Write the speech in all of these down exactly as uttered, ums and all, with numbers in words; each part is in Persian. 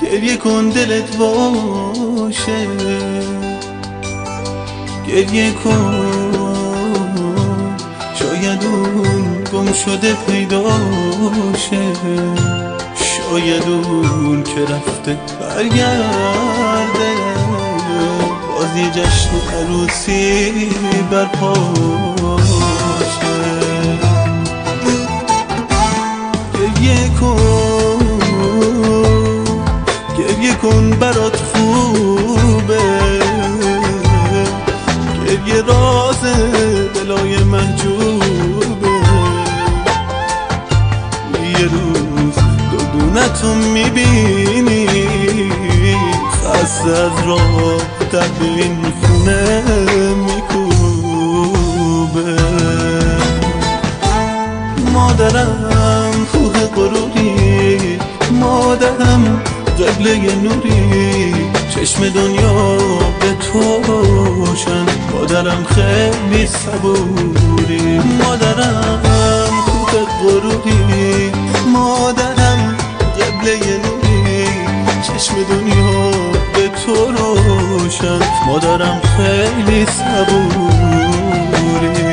گریه کن دلت باشه، گریه کن شاید اون گم شده پیدا شه، شاید اون که رفته برگرده، باز یه جشن عروسی برپاشه. گریه کن گریه کن برات خوبه، گریه راز دلای محجوبه، یه روز دودونتو میبینی خسته از راه در این خونه میکوبه. مادرم کوه غروری، مادرم قبله نوری، چشم دنیا به تو روشن، مادرم خیلی صبوری. مادرم کوه غروری، مادرم قبله نوری، چشم دنیا به تو روشن، مادرم خیلی صبوری.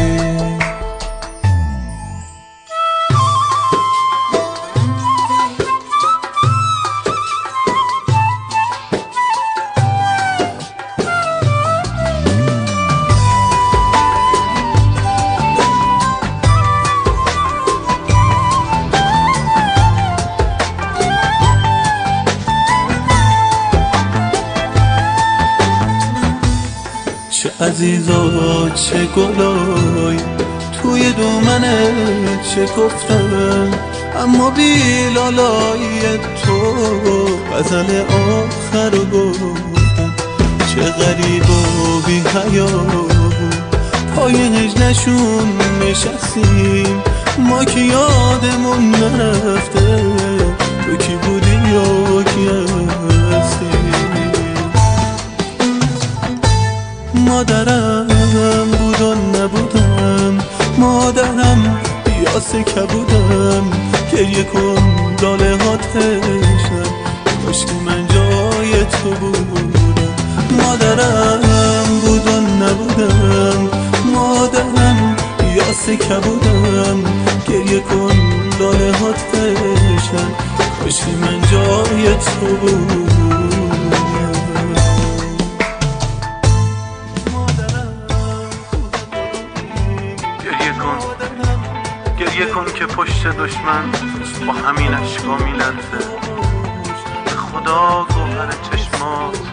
چه عزیزا چه گلای توی دومنه چه گفتن، اما بی لالای تو غزل آخر رو گفتن. چه غریب و بی حیا پای هجنشون نشستیم، ما که یادمون نرفته تو کی بودی یا کی هستی. مادرم بود و نبودم، مادرم یا سکه بودم، گریه کن لاله ها تشنم، کاش که من جای تو بودم. مادرم بود و نبودم، مادرم یا سکه بودم، گریه کن لاله ها تشنم، کاش که من جای تو بودم. گریه کن که پشت دشمن با همین اشکا میلرزه، خدا گوهر چشمات